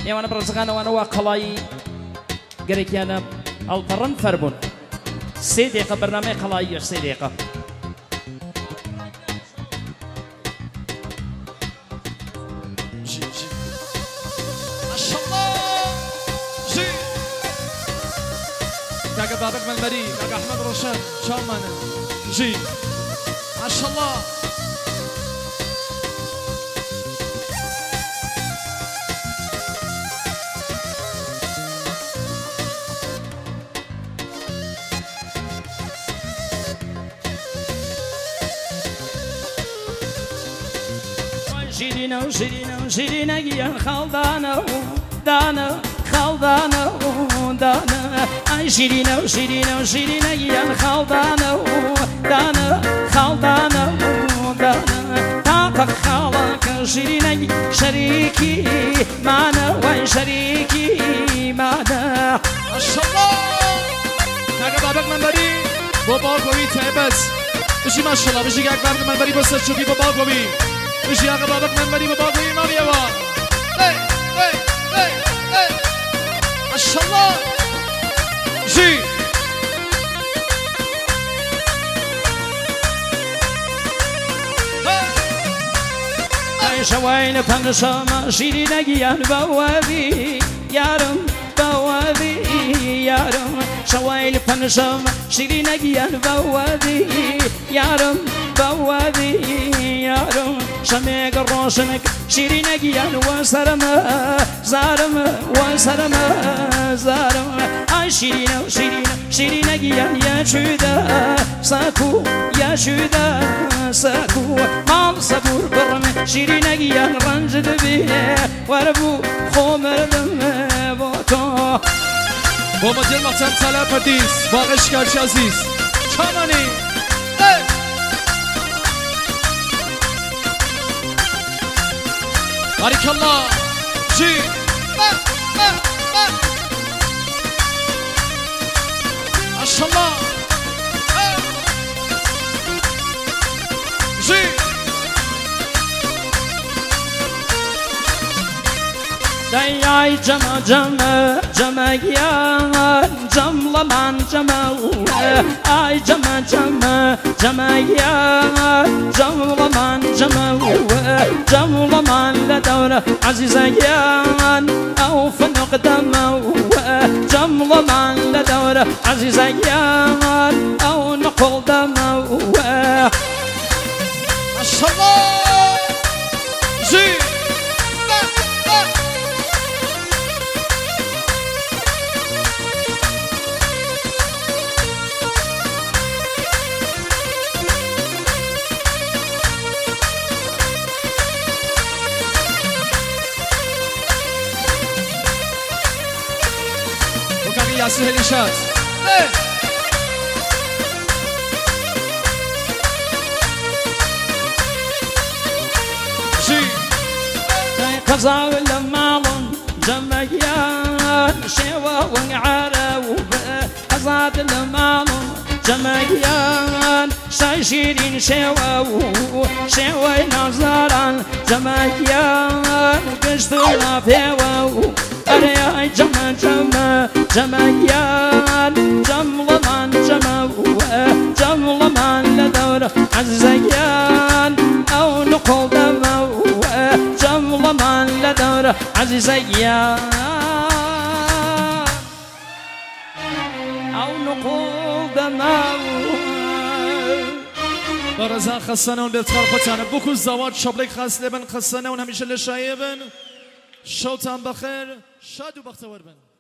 ئێوانە بەڕزەکانەوانەوە قەڵایی گەرەکیانە ئەڵپەڕن فەربوون 3 دقیقە بەرنامەی قەڵاییە 3 دقیقە كاكا بابك ملمري كاكا احمد روشن شامانا جي ما شاء الله شيرينا وشيرينا وشيرينا يا خالدانا دانا خالدانا دانا اي شيرينا وشيرينا وشيرينا يا خالدانا دانا خالدانا دانا طاقة خالك شيرينا شريكي معنا وين شريكي معنا ما شاء الله كاكا بابك ملمري بابا قوي تعبت بشي ما شاء الله بشي كاكا بابك ملمري بس تشوفي بابا قوي بشي كاكا بابك ملمري بابا قوي ما بيوا ما شاء الله جي شوين فنشما شيرينا يان بوابي يارم بوابي يارم شوين فنشما شيرينا يان بوابي يارم بوابي يارم شميق الروشنك شيرينا يان وسرما زارما وسرما زارما اي شيرينا وشيرينا شيرينا يان يا شودا ساكو يا شودا ساكو مال صبور برمي شيرينا يان رنجد بيه وربو خومر دم بوتو بابا دل مقتن طلب پردیس باقش کرچ عزیز چامانی بارك الله جي ما شاء الله جي داي جما جما جما يا جملا من جما اي جما جما جما يا جملا من جما جملا من لدورة عزيزة يا او فنق دما جملا من لدورة عزيزة يا او نقل دما ما شاء الله جي ياسر هليشات جي قزا ولا مالون جمعيان شوا وعراو قزا ولا مالون جمعيان شايشين شوا نظران جمعيان قشتنا فيوا أريا جمع جمع جمعيان جمع من جمع جمع من لدور عزيزيان أو نقول دمو جمع من لدور عزيزيان أو نقول دمو برزان خسنه و دلتخار خودتانه بکو زواد شبلک خسته بن خسنه و همیشه لشایه بن شوتان بخیر شاد و بختور بن